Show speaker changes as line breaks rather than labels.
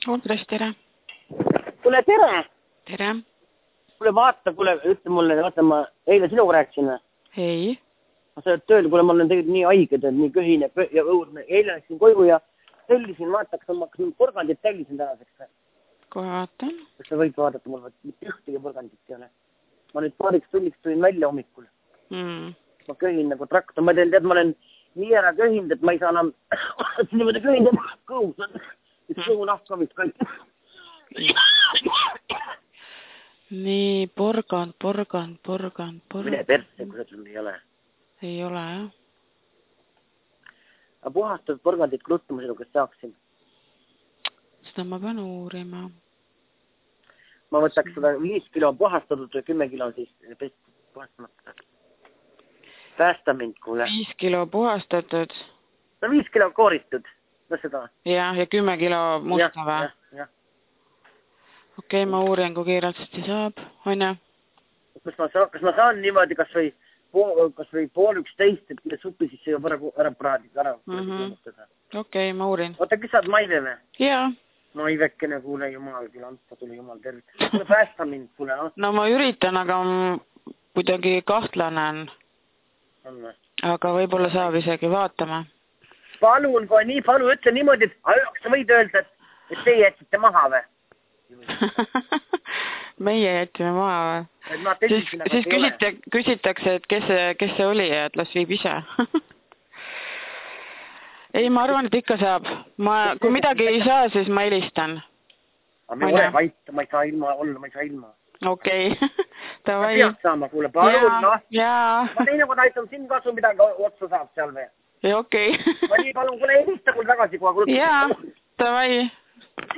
Andres, tere.
Kuule, tere.
Tere.
Kuule, vaata, ütle mulle, vaata, ma eile sinuga rääkisin.
Ei.
Ma sa oled tööl, kuule, ma olen tegelikult nii haiged, nii köhine ja õudne. Eile läksin koju ja tellisin, vaata, kas ma porgandit tellisin tänaseks.
Kohe vaatan.
Kas sa võid vaadata mul, mitte ühtegi porgandit ei ole. Ma nüüd paariks tunniks tulin välja hommikul. Ma köhin nagu traktor. Ma tead, ma olen nii ära köhinud, et ma ei saa enam niimoodi köhinud, et kõhus on. Et kõhu nahkamist kõik.
Nii, porgand.
Mine persse, kui sul ei ole.
Ei ole, jah.
Aga puhastatud porgandit klustuma sinu, kes saaksin.
Seda ma pean uurima.
Ma võtaks seda 5 kilo puhastatud või 10 kilo siis puhastamata. Päästa mind, kuule.
5 kilo puhastatud.
No 5 kilo kooritud. No seda.
Ja 10 kilo musta või?
Jah.
Okei, ma uurin, kui kiirelt seda saab. On ja?
Kas ma saan niimoodi, kas või 10:30, et supi siis juba ära praadida.
Okei, ma uurin.
Oota, kes saad Maive või?
Jaa.
Maivekene, kuule, jumal, küll anta tuli jumal tervist. Kuule, päästa mind, kuule.
No ma üritan, aga kuidagi kahtlanen. Aga võib-olla saab isegi vaatama.
Palun, kui nii palun, ütle niimoodi, et sa võid öelda, et teie jätsite maha või?
Meie jätsime maha või? Siis küsitakse, et kes see oli ja et las viib ise. Ei, ma arvan, et ikka saab. Kui midagi ei saa, siis ma helistan.
Aga me ole vait, ma ei saa ilma olla, ma ei saa ilma.
Okei.
Ma pead saama, kuule, palun, noh.
Jaa.
Ma teine kord aitan siin kasu midagi otsa saab seal või?
Okei.
Ma nii palun, kuule, helista kuule tagasi kohe.
Jaa, davai.